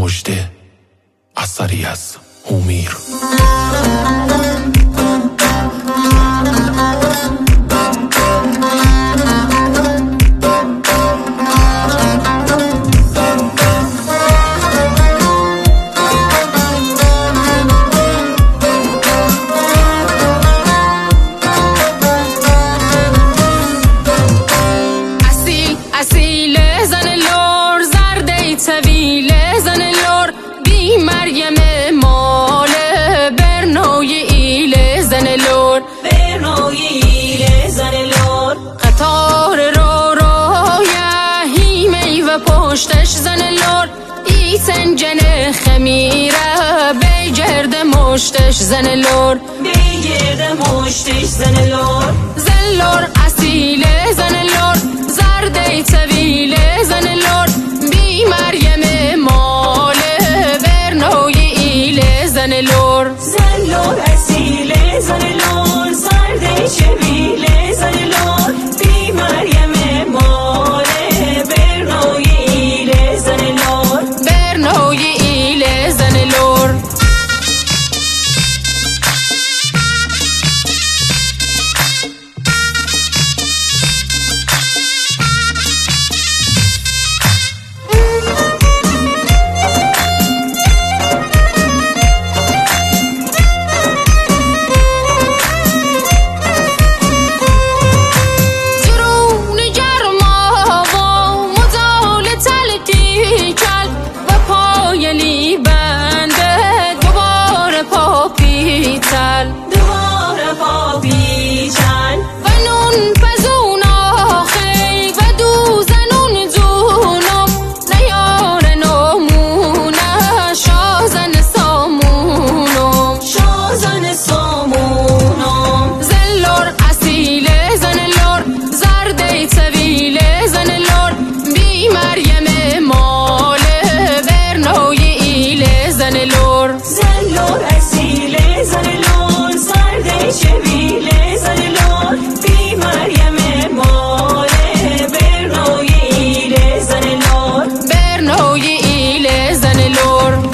مژده، اثری از هومیر. اصیل زن لور، زرده طویل زن لور، بی مریم مال برنوی ایل زن لور، برنوی ایل زن لور. قطار رویا هیمی و پشتش زن لور، ای سنجن خمیره بگرد مشتش زن لور، بگرد مشتش زن لور. زن لور اصیل زن لور، زرده طویل زن لور، بی مریم مال برنوی ایل زن لور. زن لور اصیل زن لور، زرده طویل زن لور، بی مریم مال برنوی ایل زن لور، برنوی ایل زن لور. دوباره پا بیچن و نون پزون آخی و دو زنون زونم، نیار نمونه شازن سامونم، شازن سامونم. زن لور اصیل زن لور، زرده طویل زن لور، بی مریم مال برنوی ایل زن لور. زن لور اصیل زن لور، زرده طویل زن لور، بی مریم مال برنوی ایل زن لور، برنوی ایل زن لور.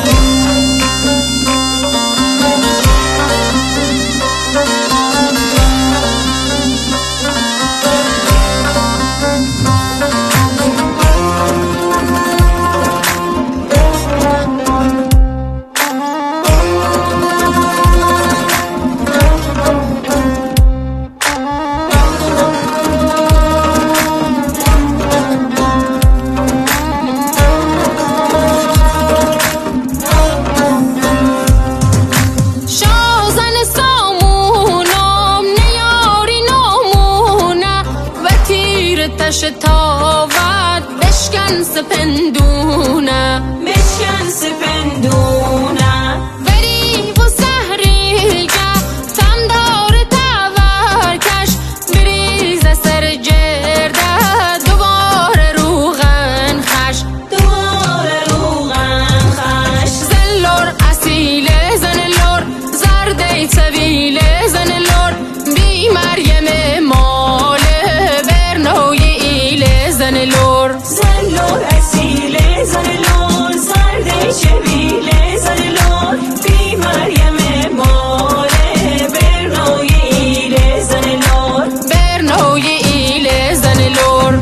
تاوت بشکن سپندونه، بشکن سپندونه. بری و سهری که تندار تورکش، بریز سر جرده دوباره روغن خش، دوباره روغن خش. زن لور اصیل زن لور، زرده طویل زن لور، بی مریم مال برنوی ایل زن لور. زن لور اصیل زن لور، زرده طویل زن لور، بی مریم مال برنوی ایل زن لور، برنوی ایل زن لور.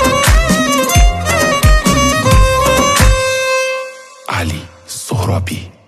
علی سهرابی.